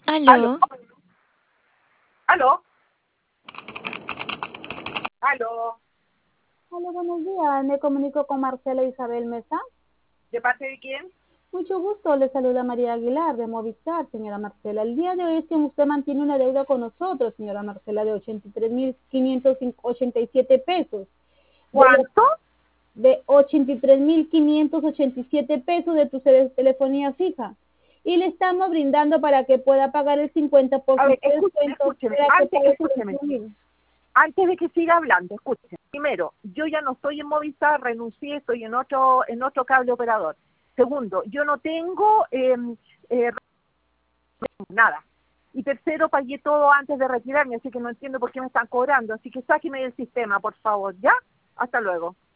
¿Aló? Aló, aló, aló. Hola, buenos días. Me comunico con Marcela Isabel Mesa. ¿De parte de quién? Mucho gusto. Le saluda María Aguilar de Movistar, señora Marcela. El día de hoy es que usted mantiene una deuda con nosotros, señora Marcela, de 83.587 pesos. ¿Cuánto? De 83.587 pesos de tu telefonía fija. Y le estamos brindando para que pueda pagar el A ver, 50% de escúcheme, descuento escúcheme. para que Antes, pague su escúcheme. consumible. Antes de que siga hablando, escúcheme. Primero, yo ya no estoy en Movistar, renuncié, estoy en otro cable operador. Segundo, yo no tengo eh, nada. Y tercero, pagué todo antes de retirarme, así que no entiendo por qué me están cobrando. Así que sáqueme del sistema, por favor, ¿ya? Hasta luego.